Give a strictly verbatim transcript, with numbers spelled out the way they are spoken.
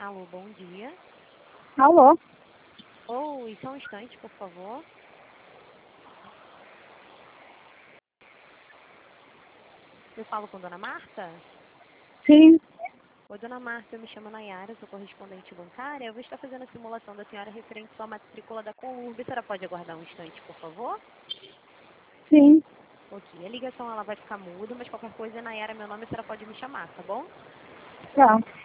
Alô, bom dia. Alô? Oi, só um instante, por favor. Eu falo com Dona Marta? Sim. Oi, Dona Marta, eu me chamo Nayara, sou correspondente bancária. Eu vou estar fazendo a simulação da senhora referente à sua matrícula da Colurb. A senhora pode aguardar um instante, por favor? Sim. Ok, a ligação ela vai ficar muda, mas qualquer coisa, Nayara, meu nome, a senhora pode me chamar, tá bom? Tá.